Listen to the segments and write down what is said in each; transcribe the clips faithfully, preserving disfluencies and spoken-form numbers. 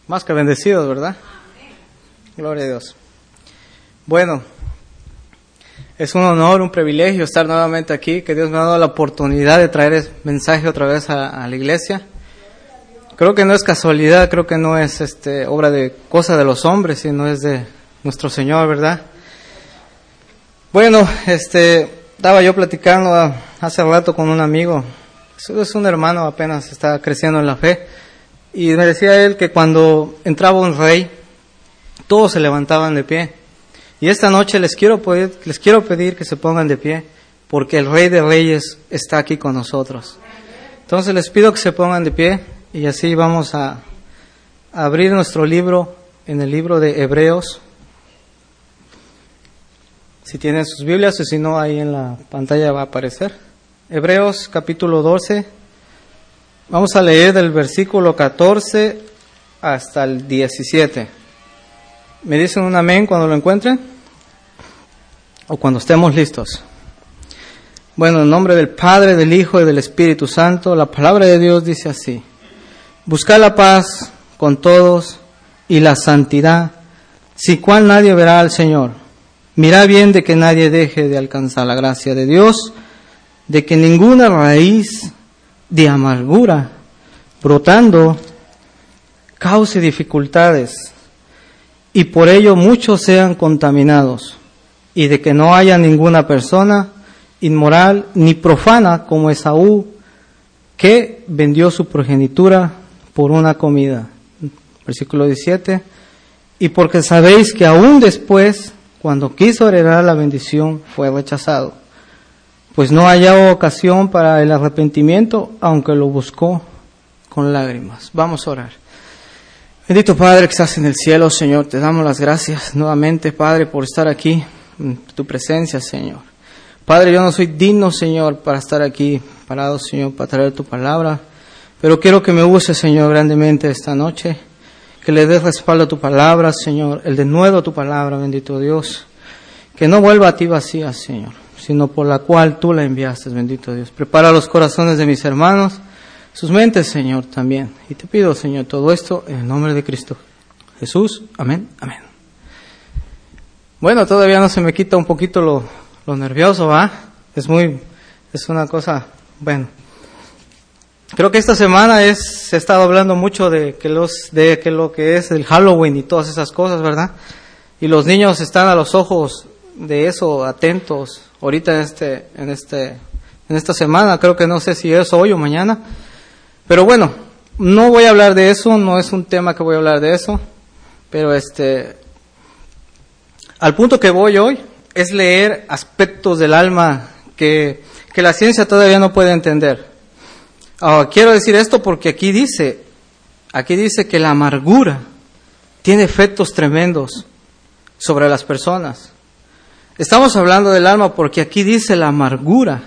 Más que bendecidos, ¿verdad? Gloria a Dios. Bueno, es un honor, un privilegio estar nuevamente aquí, que Dios me ha dado la oportunidad de traer el mensaje otra vez a, a la iglesia. Creo que no es casualidad, creo que no es este obra de cosa de los hombres, sino es de nuestro Señor, ¿verdad? Bueno, este, estaba yo platicando hace rato con un amigo, es un hermano, apenas está creciendo en la fe, y me decía él que cuando entraba un rey, todos se levantaban de pie. Y esta noche les quiero pedir, les quiero pedir que se pongan de pie, porque el Rey de Reyes está aquí con nosotros. Entonces les pido que se pongan de pie, y así vamos a, a abrir nuestro libro, en el libro de Hebreos. Si tienen sus Biblias, o si no, ahí en la pantalla va a aparecer. Hebreos capítulo doce. Vamos a leer del versículo catorce hasta el diecisiete. ¿Me dicen un amén cuando lo encuentren? O cuando estemos listos. Bueno, en nombre del Padre, del Hijo y del Espíritu Santo, la palabra de Dios dice así: buscad la paz con todos y la santidad, sin cual nadie verá al Señor. Mirad bien de que nadie deje de alcanzar la gracia de Dios, de que ninguna raíz de amargura brotando cause dificultades, y por ello muchos sean contaminados, y de que no haya ninguna persona inmoral ni profana como Esaú, que vendió su progenitura por una comida. Versículo diecisiete. Y porque sabéis que aún después, cuando quiso heredar la bendición, fue rechazado, pues no hallaba ocasión para el arrepentimiento, aunque lo buscó con lágrimas. Vamos a orar. Bendito Padre que estás en el cielo, Señor, te damos las gracias nuevamente, Padre, por estar aquí en tu presencia, Señor. Padre, yo no soy digno, Señor, para estar aquí parado, Señor, para traer tu palabra, pero quiero que me uses, Señor, grandemente esta noche, que le des respaldo a tu palabra, Señor, el denuedo a tu palabra, bendito Dios, que no vuelva a ti vacía, Señor, sino por la cual tú la enviaste, bendito Dios. Prepara los corazones de mis hermanos, sus mentes, Señor, también. Y te pido, Señor, todo esto en el nombre de Cristo Jesús. Amén, amén. Bueno, todavía no se me quita un poquito lo, lo nervioso, ¿va? Es muy, es una cosa, bueno. Creo que esta semana es, se ha estado hablando mucho de que los, de que lo que es el Halloween y todas esas cosas, ¿verdad? Y los niños están a los ojos de eso, atentos, ahorita en este, en este, en esta semana, creo que no sé si es hoy o mañana, pero bueno, no voy a hablar de eso, no es un tema que voy a hablar de eso, pero este, al punto que voy hoy es leer aspectos del alma que, que la ciencia todavía no puede entender. Ahora, quiero decir esto porque aquí dice, aquí dice que la amargura tiene efectos tremendos sobre las personas. Estamos hablando del alma porque aquí dice la amargura.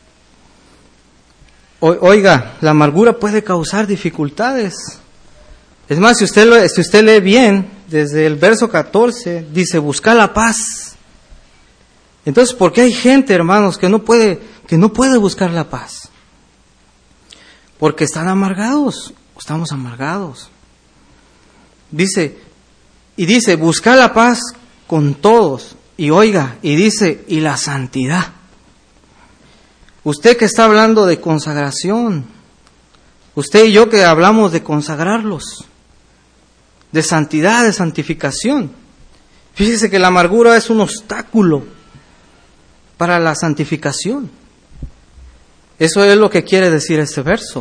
O, oiga, la amargura puede causar dificultades. Es más, si usted, lo, si usted lee bien, desde el verso catorce, dice, busca la paz. Entonces, ¿por qué hay gente, hermanos, que no puede, que no puede buscar la paz? Porque están amargados, estamos amargados. Dice, y dice, busca la paz con todos. Y oiga, y dice, y la santidad. Usted que está hablando de consagración, usted y yo que hablamos de consagrarlos, de santidad, de santificación. Fíjese que la amargura es un obstáculo para la santificación. Eso es lo que quiere decir este verso.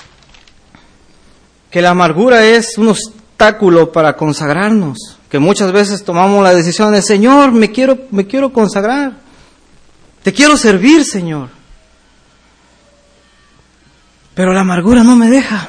Que la amargura es un obstáculo para consagrarnos. Que muchas veces tomamos la decisión de, Señor, me quiero, me quiero consagrar. Te quiero servir, Señor. Pero la amargura no me deja.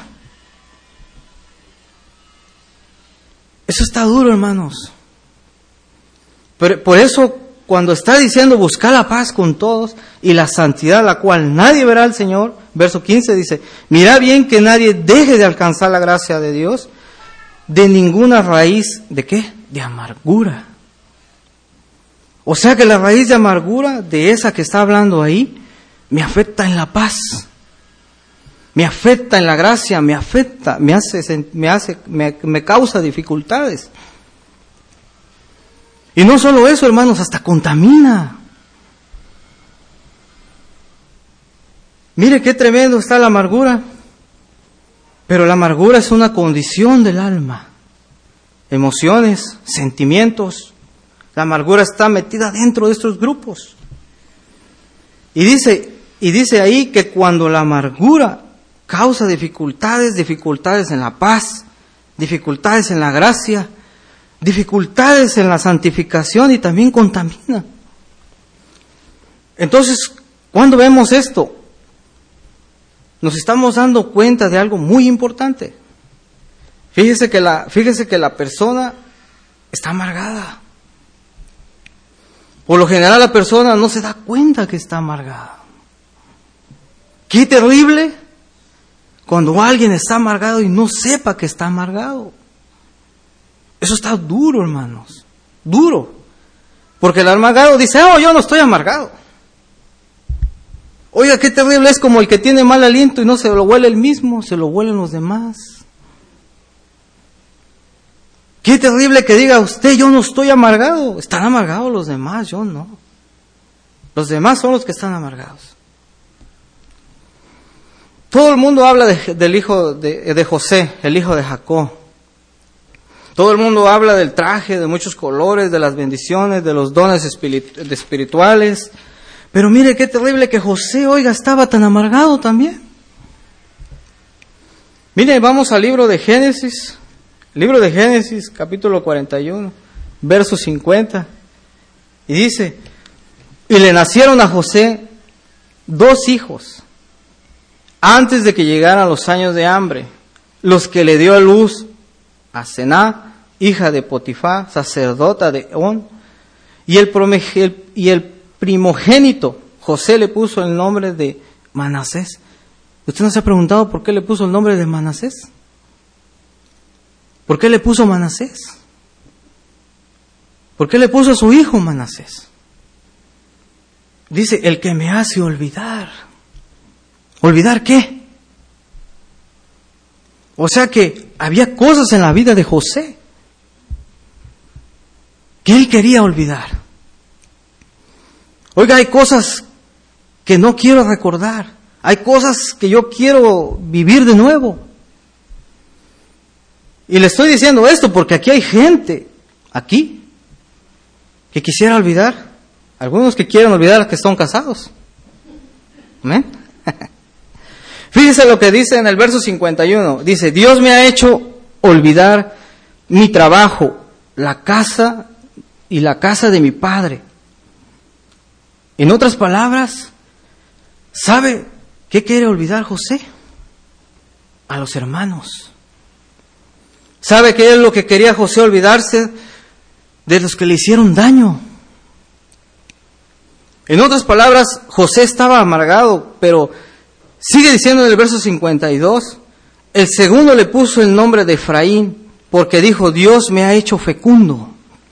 Eso está duro, hermanos. Pero por eso, cuando está diciendo buscar la paz con todos y la santidad, la cual nadie verá al Señor, verso quince dice, mira bien que nadie deje de alcanzar la gracia de Dios, de ninguna raíz, ¿de qué? De amargura. O sea que la raíz de amargura, de esa que está hablando ahí, me afecta en la paz. me afecta en la gracia, me afecta, me hace, me hace, me, me causa dificultades. Y no solo eso, hermanos, hasta contamina. Mire qué tremendo está la amargura. Pero la amargura es una condición del alma. Emociones, sentimientos. La amargura está metida dentro de estos grupos. Y dice, y dice ahí que cuando la amargura causa dificultades, dificultades en la paz, dificultades en la gracia, dificultades en la santificación y también contamina. Entonces, cuando vemos esto, nos estamos dando cuenta de algo muy importante. Fíjese que la, fíjese que la persona está amargada. Por lo general la persona no se da cuenta que está amargada. Qué terrible cuando alguien está amargado y no sepa que está amargado. Eso está duro, hermanos. Duro. Porque el amargado dice, oh, yo no estoy amargado. Oiga, qué terrible es como el que tiene mal aliento y no se lo huele él mismo, se lo huelen los demás. Qué terrible que diga usted, yo no estoy amargado. Están amargados los demás, yo no. Los demás son los que están amargados. Todo el mundo habla de, del hijo de, de José, el hijo de Jacob. Todo el mundo habla del traje, de muchos colores, de las bendiciones, de los dones espirituales. Pero mire qué terrible que José, oiga, estaba tan amargado también. Mire, vamos al libro de Génesis. Libro de Génesis, capítulo cuarenta y uno, verso cincuenta. Y dice, y le nacieron a José dos hijos, antes de que llegaran los años de hambre, los que le dio a luz a Sená, hija de Potifar, sacerdota de On, y el, promege, y el primogénito, José le puso el nombre de Manasés. ¿Usted no se ha preguntado por qué le puso el nombre de Manasés? ¿Por qué le puso Manasés? ¿Por qué le puso a su hijo Manasés? Dice, el que me hace olvidar. ¿Olvidar qué? O sea que había cosas en la vida de José que él quería olvidar. Oiga, hay cosas que no quiero recordar. Hay cosas que yo quiero vivir de nuevo. Y le estoy diciendo esto porque aquí hay gente, aquí, que quisiera olvidar. Algunos que quieren olvidar que son casados. ¿Amén? Fíjese lo que dice en el verso cincuenta y uno. Dice, Dios me ha hecho olvidar mi trabajo, la casa y la casa de mi padre. En otras palabras, ¿sabe qué quiere olvidar José? A los hermanos. ¿Sabe qué es lo que quería José olvidarse? De los que le hicieron daño. En otras palabras, José estaba amargado, pero sigue diciendo en el verso cincuenta y dos, el segundo le puso el nombre de Efraín, porque dijo, Dios me ha hecho fecundo.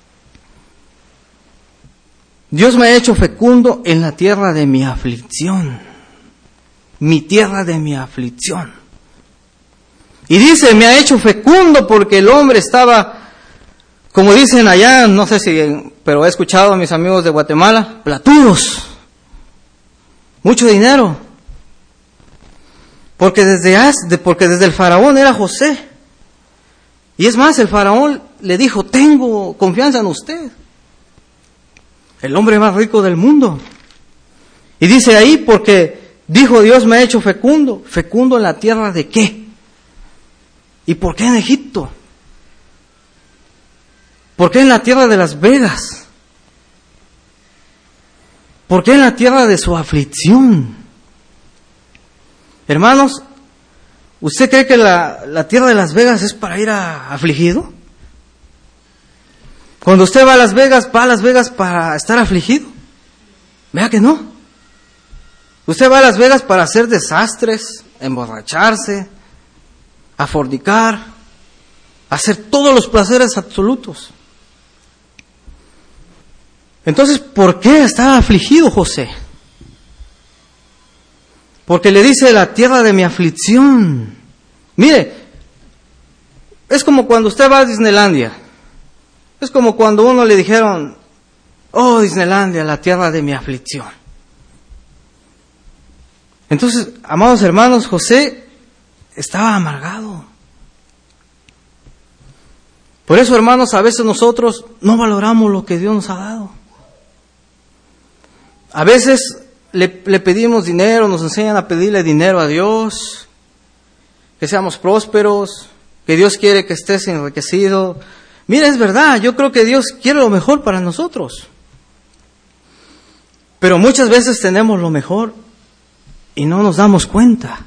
Dios me ha hecho fecundo en la tierra de mi aflicción. Mi tierra de mi aflicción. Y dice, me ha hecho fecundo porque el hombre estaba, como dicen allá, no sé si, pero he escuchado a mis amigos de Guatemala, platudos. Mucho dinero. Porque desde, porque desde el faraón era José. Y es más, el faraón le dijo, tengo confianza en usted. El hombre más rico del mundo. Y dice ahí, porque dijo Dios me ha hecho fecundo. ¿Fecundo en la tierra de qué? ¿Y por qué en Egipto? ¿Por qué en la tierra de Las Vegas? ¿Por qué en la tierra de su aflicción? Hermanos, ¿usted cree que la, la tierra de Las Vegas es para ir a, afligido? Cuando usted va a Las Vegas, ¿va a Las Vegas para estar afligido? Vea que no. Usted va a Las Vegas para hacer desastres, emborracharse, a fornicar, a hacer todos los placeres absolutos. Entonces, ¿por qué estaba afligido José? Porque le dice la tierra de mi aflicción. Mire, es como cuando usted va a Disneylandia. Es como cuando uno le dijeron, oh Disneylandia, la tierra de mi aflicción. Entonces, amados hermanos, José estaba amargado. Por eso, hermanos, a veces nosotros no valoramos lo que Dios nos ha dado. A veces le, le pedimos dinero, nos enseñan a pedirle dinero a Dios, que seamos prósperos, que Dios quiere que estés enriquecido. Mira, es verdad, yo creo que Dios quiere lo mejor para nosotros. Pero muchas veces tenemos lo mejor y no nos damos cuenta.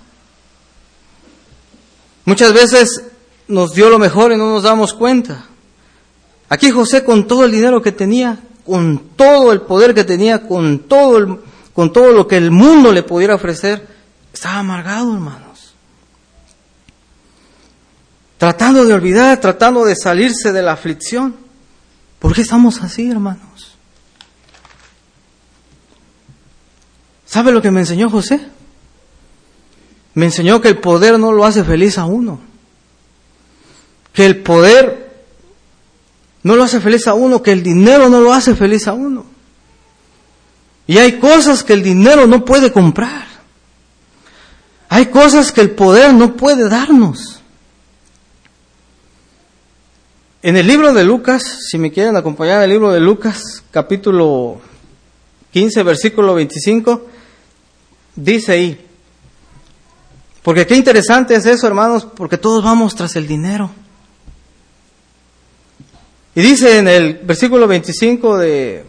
Muchas veces nos dio lo mejor y no nos damos cuenta. Aquí José, con todo el dinero que tenía, con todo el poder que tenía, con todo el, con todo lo que el mundo le pudiera ofrecer, estaba amargado, hermanos. Tratando de olvidar, tratando de salirse de la aflicción. ¿Por qué estamos así, hermanos? ¿Sabe lo que me enseñó José? Me enseñó que el poder no lo hace feliz a uno. Que el poder no lo hace feliz a uno, que el dinero no lo hace feliz a uno. Y hay cosas que el dinero no puede comprar. Hay cosas que el poder no puede darnos. En el libro de Lucas, si me quieren acompañar en el libro de Lucas, capítulo quince, versículo veinticinco, dice ahí, porque qué interesante es eso, hermanos, porque todos vamos tras el dinero. Y dice en el versículo veinticinco de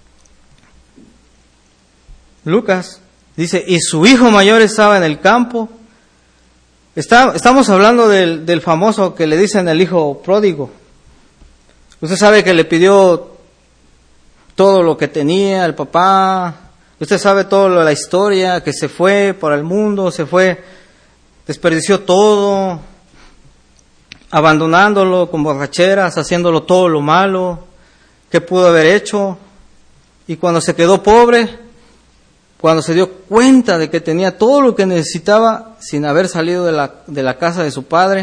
Lucas, dice, y su hijo mayor estaba en el campo. Está, estamos hablando del, del famoso que le dicen el hijo pródigo. Usted sabe que le pidió todo lo que tenía el papá. Usted sabe toda la historia, que se fue por el mundo, se fue, desperdició todo, abandonándolo con borracheras, haciéndolo todo lo malo que pudo haber hecho. Y cuando se quedó pobre, cuando se dio cuenta de que tenía todo lo que necesitaba sin haber salido de la, de la casa de su padre,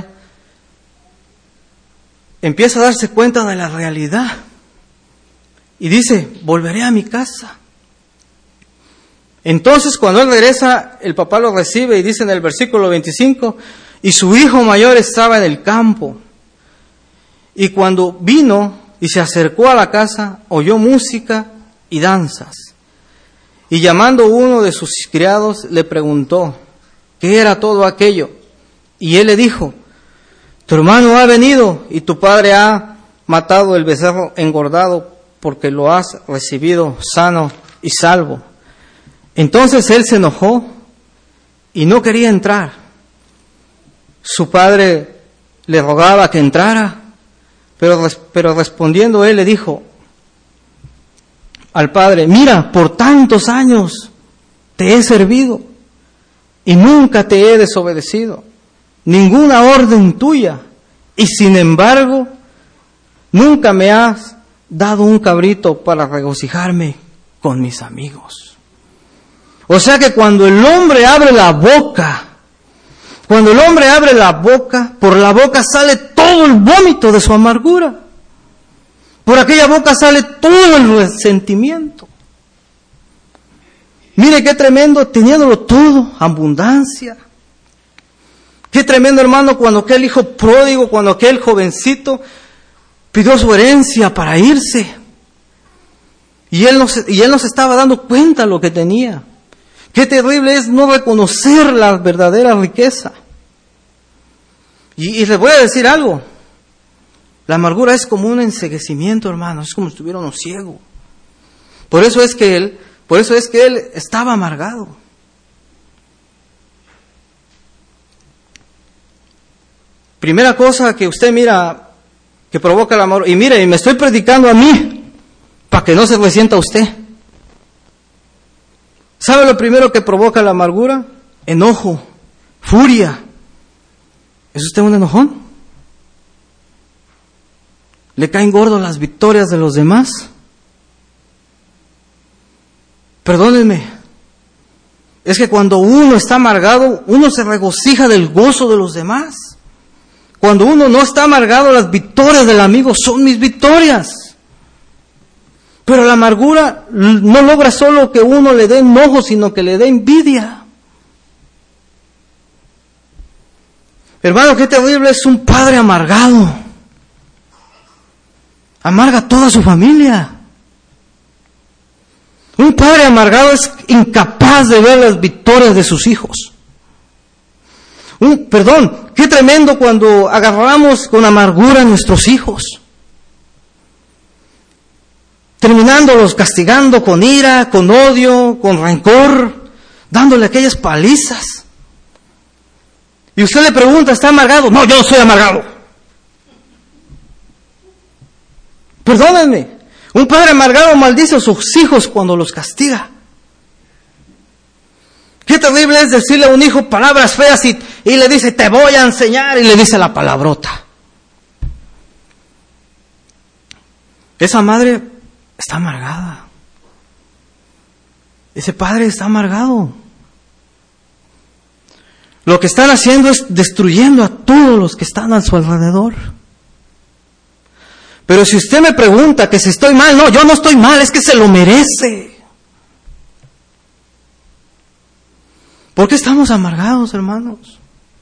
empieza a darse cuenta de la realidad. Y dice, volveré a mi casa. Entonces, cuando él regresa, el papá lo recibe y dice en el versículo veinticinco, y su hijo mayor estaba en el campo. Y cuando vino y se acercó a la casa, oyó música y danzas. Y llamando uno de sus criados, le preguntó, ¿qué era todo aquello? Y él le dijo, tu hermano ha venido y tu padre ha matado el becerro engordado porque lo has recibido sano y salvo. Entonces él se enojó y no quería entrar. Su padre le rogaba que entrara, pero, pero respondiendo él le dijo al padre, mira, por tantos años te he servido y nunca te he desobedecido, ninguna orden tuya, y sin embargo, nunca me has dado un cabrito para regocijarme con mis amigos. O sea que cuando el hombre abre la boca, cuando el hombre abre la boca, por la boca sale todo el vómito de su amargura. Por aquella boca sale todo el resentimiento. Mire qué tremendo, teniéndolo todo, abundancia. Qué tremendo, hermano, cuando aquel hijo pródigo, cuando aquel jovencito pidió su herencia para irse. Y él no se, y él no se estaba dando cuenta de lo que tenía. Qué terrible es no reconocer la verdadera riqueza. Y, y les voy a decir algo. La amargura es como un enceguecimiento, hermano. Es como si estuviera uno ciego. Por eso es que él, por eso es que él estaba amargado. Primera cosa que usted mira que provoca el amor, y mire, y me estoy predicando a mí para que no se resienta usted. ¿Sabe lo primero que provoca la amargura? Enojo, furia. ¿Es usted un enojón? ¿Le caen gordos las victorias de los demás? Perdónenme, es que cuando uno está amargado, uno se regocija del gozo de los demás. Cuando uno no está amargado, las victorias del amigo son mis victorias. Pero la amargura no logra solo que uno le dé enojo, sino que le dé envidia. Hermano, qué terrible es un padre amargado. Amarga a toda su familia. Un padre amargado es incapaz de ver las victorias de sus hijos. Un, perdón, qué tremendo cuando agarramos con amargura a nuestros hijos, terminándolos castigando con ira, con odio, con rencor, dándole aquellas palizas. Y usted le pregunta, ¿está amargado? No, yo no soy amargado. Perdónenme, un padre amargado maldice a sus hijos cuando los castiga. Qué terrible es decirle a un hijo palabras feas y, y le dice, te voy a enseñar, y le dice la palabrota. Esa madre está amargada. Ese padre está amargado. Lo que están haciendo es destruyendo a todos los que están a su alrededor. Pero si usted me pregunta que si estoy mal, no, yo no estoy mal, es que se lo merece. ¿Por qué estamos amargados, hermanos?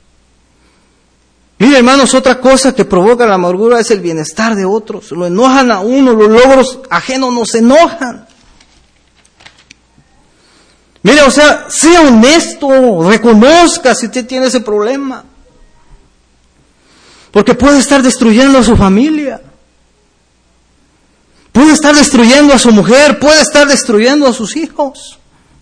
Mire, hermanos, otra cosa que provoca la amargura es el bienestar de otros. Lo enojan a uno, los logros ajenos nos enojan. Mire, o sea, sea honesto, reconozca si usted tiene ese problema. Porque puede estar destruyendo a su familia. Puede estar destruyendo a su mujer, puede estar destruyendo a sus hijos.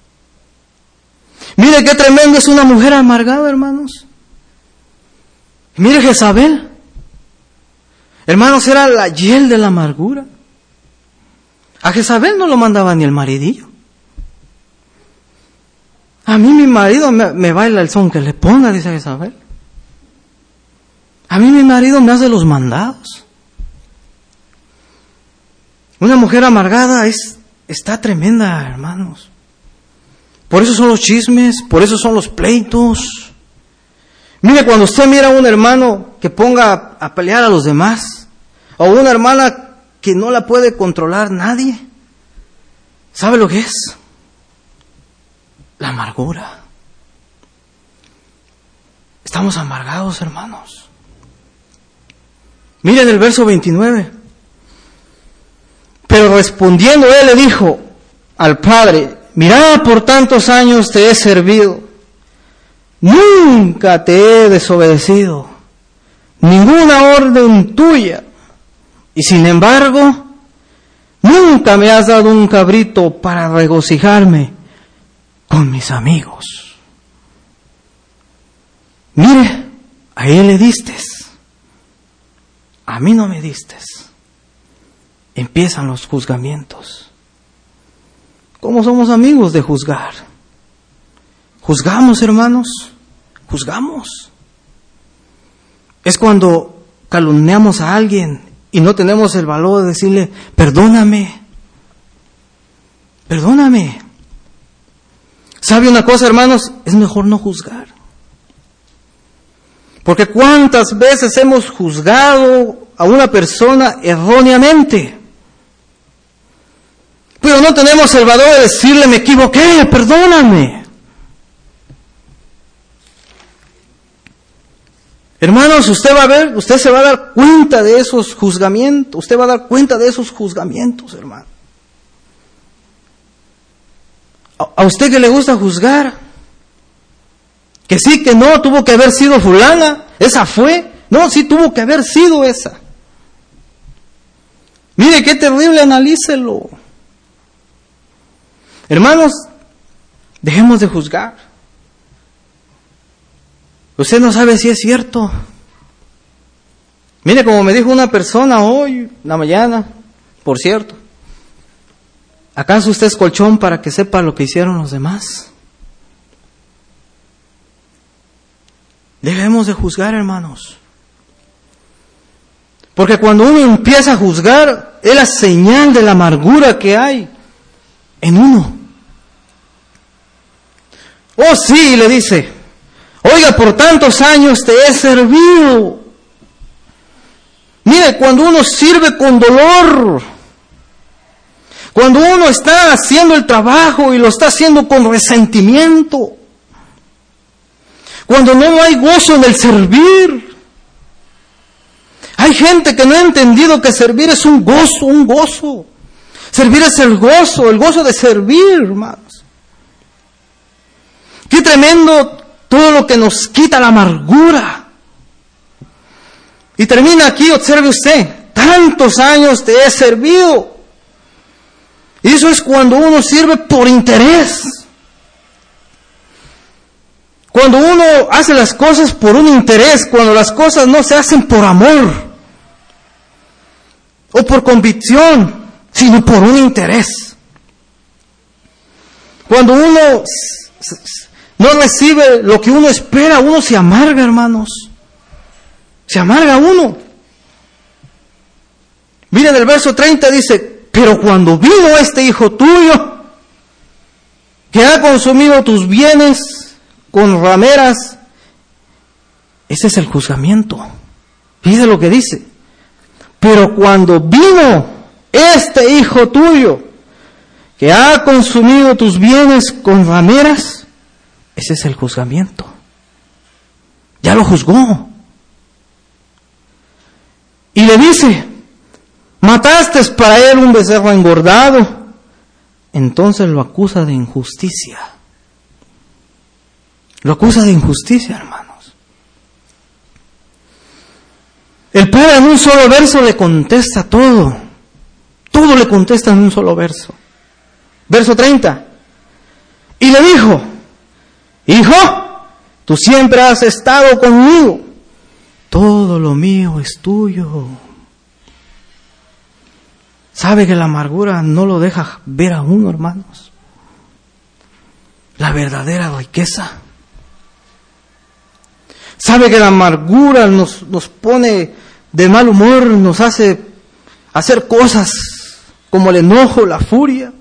Mire qué tremendo es una mujer amargada, hermanos. Mire Jezabel. Hermanos, era la hiel de la amargura. A Jezabel no lo mandaba ni el maridillo. A mí mi marido me, me baila el son que le ponga, dice Jezabel. A mí mi marido me hace los mandados. Una mujer amargada es, está tremenda, hermanos. Por eso son los chismes, por eso son los pleitos. Mire, cuando usted mira a un hermano que ponga a pelear a los demás, o una hermana que no la puede controlar nadie, ¿sabe lo que es? La amargura. Estamos amargados, hermanos. Miren el verso veintinueve. Pero respondiendo él le dijo al padre, mira, por tantos años te he servido, nunca te he desobedecido, ninguna orden tuya, y sin embargo, nunca me has dado un cabrito para regocijarme con mis amigos. Mire, a él le distes, a mí no me distes. Empiezan los juzgamientos. ¿Cómo somos amigos de juzgar? ¿Juzgamos, hermanos? ¿Juzgamos? Es cuando calumniamos a alguien y no tenemos el valor de decirle, perdóname, perdóname. ¿Sabe una cosa, hermanos? Es mejor no juzgar. Porque cuántas veces hemos juzgado a una persona erróneamente. Pero no tenemos el valor de decirle, me equivoqué, perdóname. Hermanos, usted va a ver, usted se va a dar cuenta de esos juzgamientos, usted va a dar cuenta de esos juzgamientos, hermano. A, a usted que le gusta juzgar, que sí, que no, tuvo que haber sido fulana, esa fue, no, sí tuvo que haber sido esa. Mire qué terrible, analícelo. Hermanos, dejemos de juzgar. Usted no sabe si es cierto. Mire, como me dijo una persona hoy, en la mañana, por cierto, ¿acaso usted es colchón para que sepa lo que hicieron los demás? Dejemos de juzgar, hermanos. Porque cuando uno empieza a juzgar, es la señal de la amargura que hay en uno. Oh sí, le dice, oiga, por tantos años te he servido. Mire, cuando uno sirve con dolor, cuando uno está haciendo el trabajo y lo está haciendo con resentimiento, cuando no hay gozo en el servir. Hay gente que no ha entendido que servir es un gozo, un gozo. Servir es el gozo, el gozo de servir, hermanos. Qué tremendo todo lo que nos quita la amargura. Y termina aquí, observe usted, tantos años te he servido. Y eso es cuando uno sirve por interés. Cuando uno hace las cosas por un interés, cuando las cosas no se hacen por amor o por convicción, sino por un interés. Cuando uno no recibe lo que uno espera, uno se amarga, hermanos. Se amarga uno. Miren el verso treinta, dice, pero cuando vino este hijo tuyo, que ha consumido tus bienes con rameras, ese es el juzgamiento. Fíjese lo que dice. Pero cuando vino este hijo tuyo, que ha consumido tus bienes con rameras, ese es el juzgamiento. Ya lo juzgó. Y le dice, mataste para él un becerro engordado. Entonces lo acusa de injusticia. Lo acusa de injusticia, hermanos. El padre en un solo verso le contesta todo. Todo le contesta en un solo verso. Verso treinta. Y le dijo, hijo, tú siempre has estado conmigo. Todo lo mío es tuyo. ¿Sabe que la amargura no lo deja ver a uno, hermanos? La verdadera riqueza. ¿Sabe que la amargura nos, nos pone de mal humor, nos hace hacer cosas como el enojo, la furia?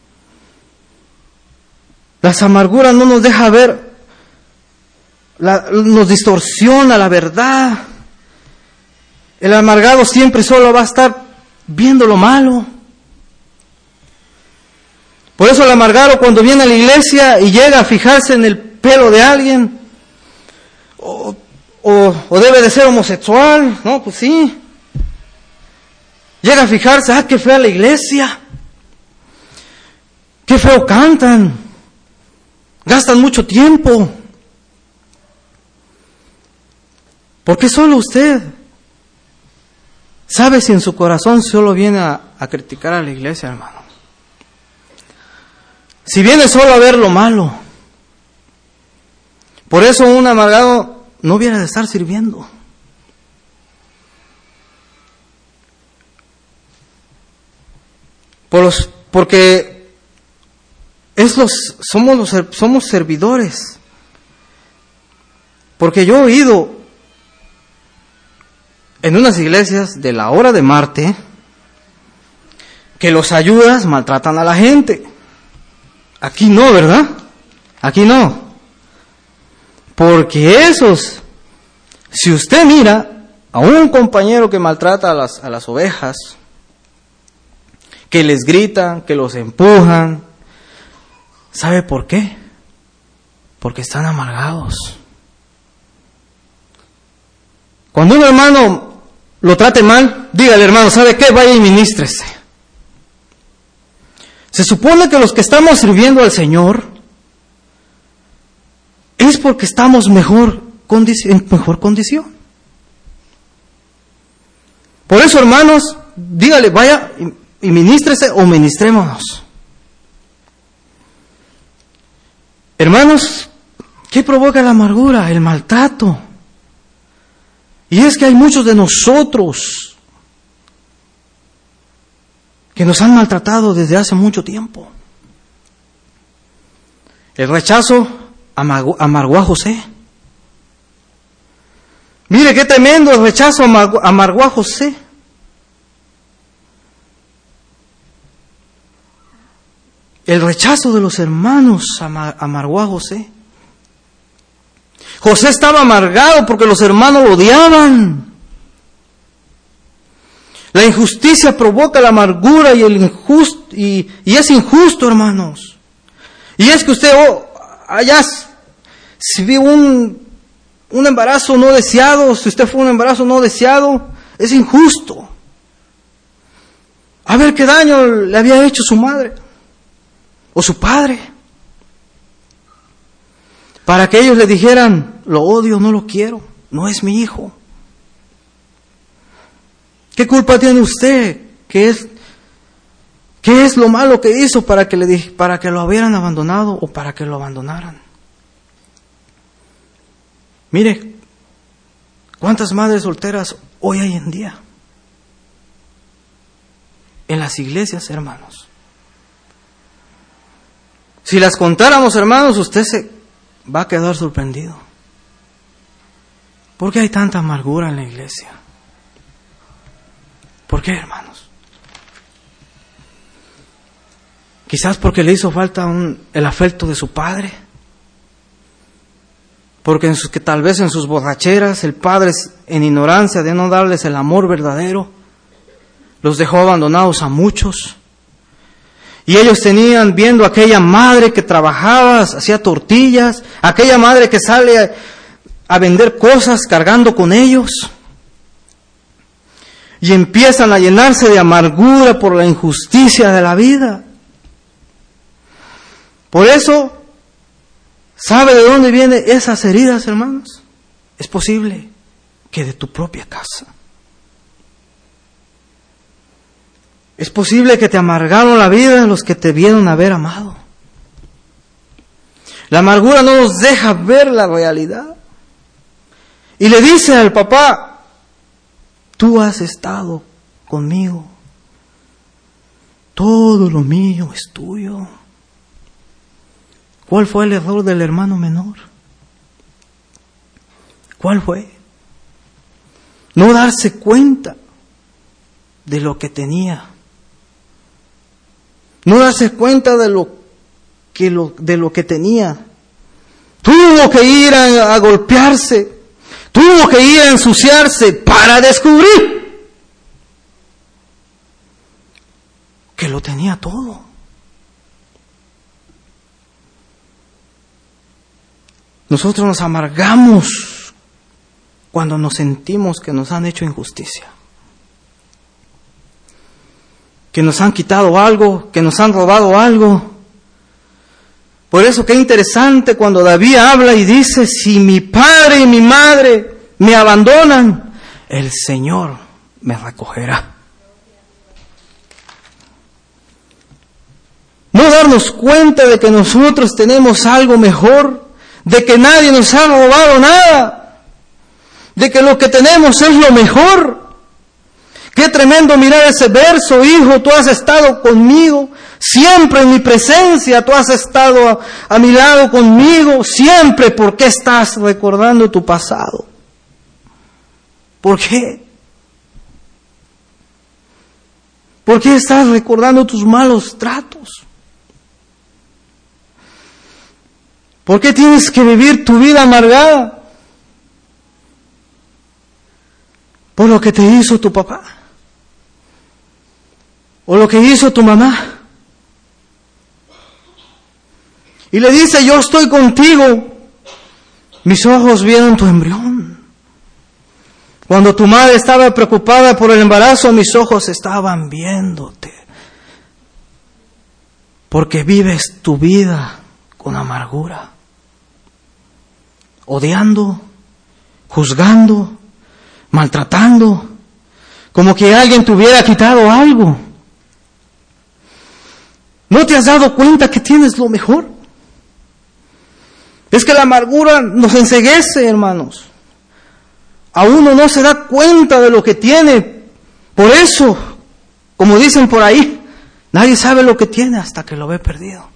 Las amarguras no nos deja ver, la, nos distorsiona la verdad. El amargado siempre solo va a estar viendo lo malo. Por eso el amargado cuando viene a la iglesia y llega a fijarse en el pelo de alguien, o, o, o debe de ser homosexual, no, pues sí. Llega a fijarse, ah, qué fea la iglesia, qué feo cantan, gastan mucho tiempo. ¿Por qué solo usted sabe si en su corazón solo viene a, a criticar a la iglesia, hermano? Si viene solo a ver lo malo. Por eso un amargado no viene de estar sirviendo. Por los, porque es los, somos, los, somos servidores. Porque yo he oído en unas iglesias de la hora de Marte que los ayudas maltratan a la gente. Aquí no, ¿verdad? Aquí no. Porque esos, si usted mira a un compañero que maltrata a las, a las ovejas, que les gritan, que los empujan, ¿sabe por qué? Porque están amargados. Cuando un hermano lo trate mal, dígale, hermano, ¿sabe qué? Vaya y ministrese. Se supone que los que estamos sirviendo al Señor es porque estamos mejor condici- en mejor condición. Por eso, hermanos, dígale, vaya y, y ministrese o ministrémonos. Hermanos, ¿qué provoca la amargura? El maltrato. Y es que hay muchos de nosotros que nos han maltratado desde hace mucho tiempo. El rechazo amargó, amargó a José. Mire qué tremendo, el rechazo amargó, amargó a José. El rechazo de los hermanos amargó a José. José estaba amargado porque los hermanos lo odiaban. La injusticia provoca la amargura y, el injusto, y, y es injusto, hermanos. Y es que usted, oh, allá, si vio un, un embarazo no deseado, si usted fue un embarazo no deseado, es injusto. A ver qué daño le había hecho su madre o su padre, para que ellos le dijeran, lo odio, no lo quiero, no es mi hijo. ¿Qué culpa tiene usted? ¿Qué es, qué es lo malo que hizo para que, le, para que lo hubieran abandonado o para que lo abandonaran? Mire, ¿cuántas madres solteras hoy hay en día? En las iglesias, hermanos. Si las contáramos, hermanos, usted se va a quedar sorprendido. ¿Por qué hay tanta amargura en la iglesia? ¿Por qué, hermanos? Quizás porque le hizo falta un, el afecto de su padre. Porque en sus, que tal vez en sus borracheras el padre, en ignorancia de no darles el amor verdadero, los dejó abandonados a muchos. Y ellos tenían viendo a aquella madre que trabajaba, hacía tortillas, aquella madre que sale a, a vender cosas cargando con ellos. Y empiezan a llenarse de amargura por la injusticia de la vida. Por eso, ¿sabe de dónde vienen esas heridas, hermanos? Es posible que de tu propia casa. Es posible que te amargaron la vida los que te vieron haber amado. La amargura no nos deja ver la realidad. Y le dice al papá, tú has estado conmigo. Todo lo mío es tuyo. ¿Cuál fue el error del hermano menor? ¿Cuál fue? No darse cuenta de lo que tenía. No darse cuenta de lo que, lo, de lo que tenía. Tuvo que ir a, a golpearse. Tuvo que ir a ensuciarse para descubrir que lo tenía todo. Nosotros nos amargamos cuando nos sentimos que nos han hecho injusticia, que nos han quitado algo, que nos han robado algo. Por eso qué interesante cuando David habla y dice, si mi padre y mi madre me abandonan, el Señor me recogerá. No darnos cuenta de que nosotros tenemos algo mejor, de que nadie nos ha robado nada, de que lo que tenemos es lo mejor. Qué tremendo mirar ese verso, hijo, tú has estado conmigo, siempre en mi presencia, tú has estado a, a mi lado conmigo, siempre. ¿Por qué estás recordando tu pasado? ¿Por qué? ¿Por qué estás recordando tus malos tratos? ¿Por qué tienes que vivir tu vida amargada? Por lo que te hizo tu papá. O lo que hizo tu mamá. Y le dice, yo estoy contigo. Mis ojos vieron tu embrión. Cuando tu madre estaba preocupada por el embarazo, mis ojos estaban viéndote. Porque vives tu vida con amargura. Odiando, juzgando, maltratando. Como que alguien te hubiera quitado algo. ¿No te has dado cuenta que tienes lo mejor? Es que la amargura nos enceguece, hermanos. A uno no se da cuenta de lo que tiene. Por eso, como dicen por ahí, nadie sabe lo que tiene hasta que lo ve perdido.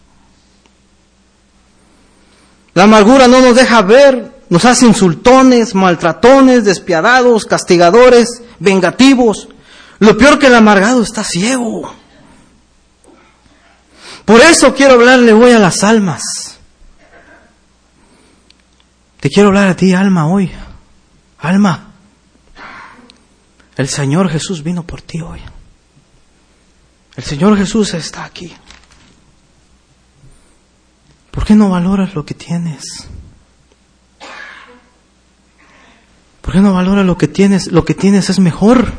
La amargura no nos deja ver, nos hace insultones, maltratones, despiadados, castigadores, vengativos. Lo peor que el amargado está ciego. Por eso quiero hablarle hoy a las almas. Te quiero hablar a ti, alma, hoy. Alma, el Señor Jesús vino por ti hoy. El Señor Jesús está aquí. ¿Por qué no valoras lo que tienes? ¿Por qué no valoras lo que tienes? Lo que tienes es mejor.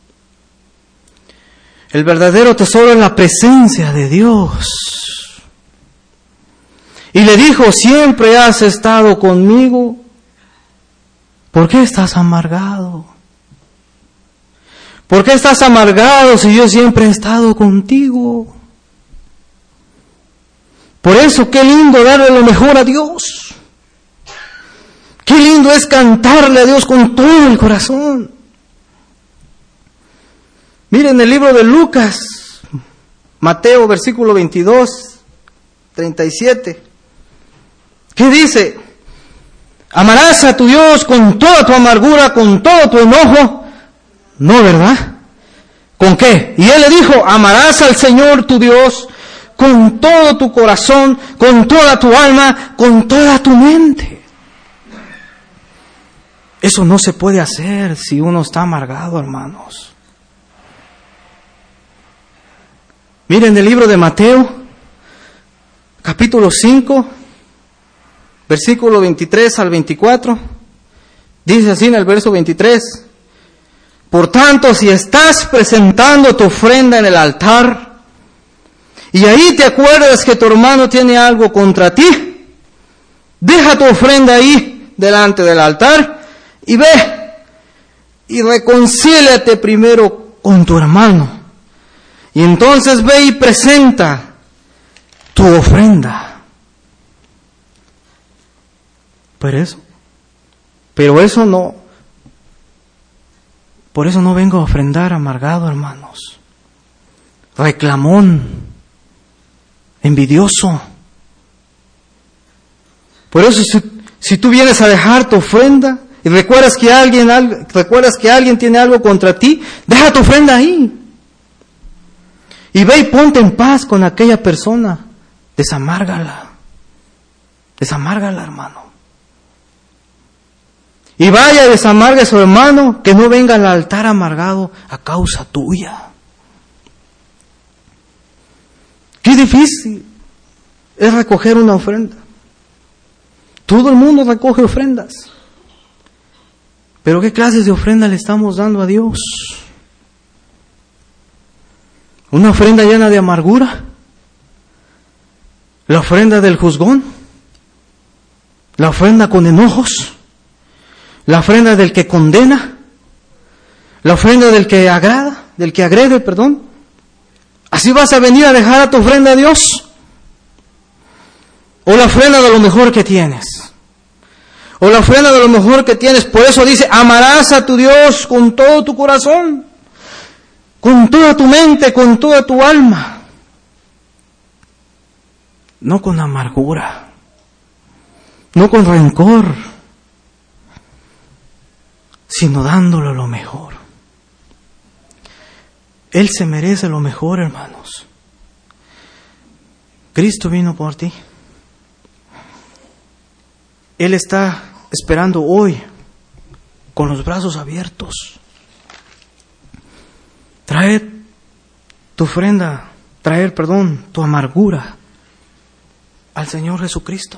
El verdadero tesoro es la presencia de Dios. Y le dijo, siempre has estado conmigo. ¿Por qué estás amargado? ¿Por qué estás amargado si yo siempre he estado contigo? Por eso, qué lindo darle lo mejor a Dios. Qué lindo es cantarle a Dios con todo el corazón. Miren el libro de Lucas, Mateo, versículo veintidós, treinta y siete. ¿Qué dice? Amarás a tu Dios con toda tu amargura, con todo tu enojo. No, ¿verdad? ¿Con qué? Y él le dijo, amarás al Señor tu Dios con todo tu corazón, con toda tu alma, con toda tu mente. Eso no se puede hacer si uno está amargado, hermanos. Miren el libro de Mateo, capítulo cinco, versículo veintitrés al veinticuatro. Dice así en el verso veintitrés. Por tanto, si estás presentando tu ofrenda en el altar, y ahí te acuerdas que tu hermano tiene algo contra ti, deja tu ofrenda ahí delante del altar y ve y reconcíliate primero con tu hermano. Y entonces ve y presenta tu ofrenda. Pero eso, pero eso no, por eso no vengo a ofrendar amargado, hermanos. Reclamón, envidioso. Por eso si, si tú vienes a dejar tu ofrenda y recuerdas que alguien, recuerdas que alguien tiene algo contra ti, deja tu ofrenda ahí. Y ve y ponte en paz con aquella persona. Desamárgala. Desamárgala, hermano. Y vaya y desamargue a su hermano, que no venga al altar amargado a causa tuya. Qué difícil es recoger una ofrenda. Todo el mundo recoge ofrendas. Pero ¿qué clases de ofrenda le estamos dando a Dios? ¿Una ofrenda llena de amargura? ¿La ofrenda del juzgón? ¿La ofrenda con enojos? ¿La ofrenda del que condena? ¿La ofrenda del que agrada? ¿Del que agrede, perdón? ¿Así vas a venir a dejar a tu ofrenda a Dios? ¿O la ofrenda de lo mejor que tienes? ¿O la ofrenda de lo mejor que tienes? Por eso dice, amarás a tu Dios con todo tu corazón, con toda tu mente, con toda tu alma. No con amargura, no con rencor, sino dándole lo mejor. Él se merece lo mejor, hermanos. Cristo vino por ti. Él está esperando hoy con los brazos abiertos. Traer tu ofrenda, traer, perdón, tu amargura al Señor Jesucristo.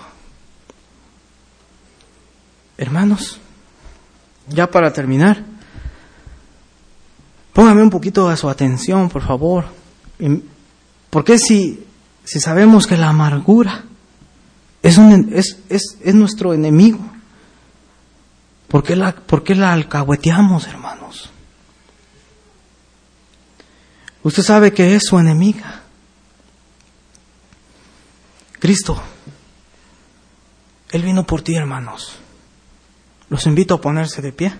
Hermanos, ya para terminar, póngame un poquito a su atención, por favor. Porque si, si sabemos que la amargura es, un, es, es, es nuestro enemigo, ¿por qué la, por qué la alcahueteamos, hermanos? Usted sabe que es su enemiga. Cristo, Él vino por ti, hermanos. Los invito a ponerse de pie.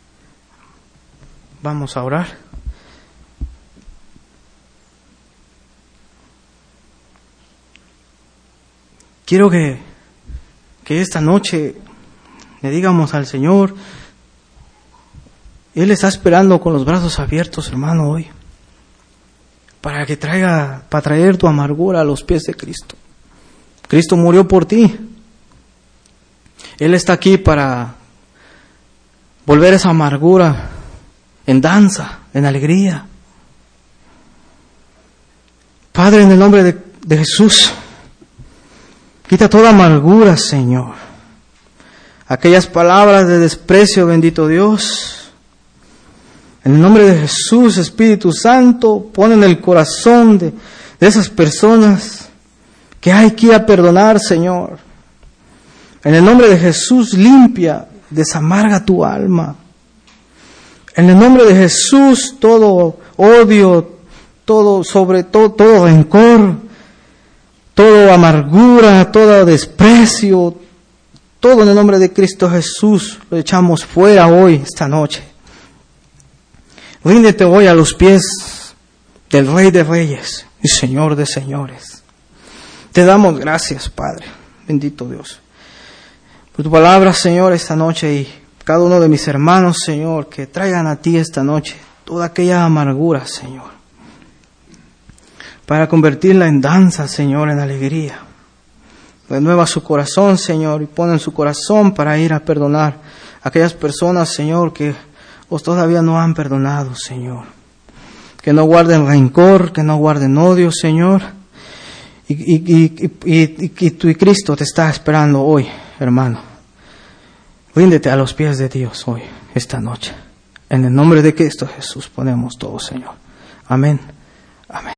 Vamos a orar. Quiero que, que esta noche le digamos al Señor, Él está esperando con los brazos abiertos, hermano, hoy, para que traiga, para traer tu amargura a los pies de Cristo. Cristo murió por ti. Él está aquí para volver esa amargura en danza, en alegría. Padre, en el nombre de, de Jesús, quita toda amargura, Señor. Aquellas palabras de desprecio, bendito Dios. En el nombre de Jesús, Espíritu Santo, pon en el corazón de, de esas personas que hay que ir a perdonar, Señor. En el nombre de Jesús, limpia, desamarga tu alma. En el nombre de Jesús, todo odio, todo sobre todo, todo rencor, toda amargura, todo desprecio, todo en el nombre de Cristo Jesús lo echamos fuera hoy, esta noche. Ríndete hoy a los pies del Rey de Reyes y Señor de Señores. Te damos gracias, Padre, bendito Dios, por tu palabra, Señor, esta noche, y cada uno de mis hermanos, Señor, que traigan a ti esta noche toda aquella amargura, Señor, para convertirla en danza, Señor, en alegría. Renueva su corazón, Señor, y pon en su corazón para ir a perdonar a aquellas personas, Señor, que os todavía no han perdonado, Señor. Que no guarden rencor, que no guarden odio, Señor. Y, y, y, y, y, y tú y Cristo te está esperando hoy, hermano. Ríndete a los pies de Dios hoy, esta noche. En el nombre de Cristo Jesús ponemos todo, Señor. Amén. Amén.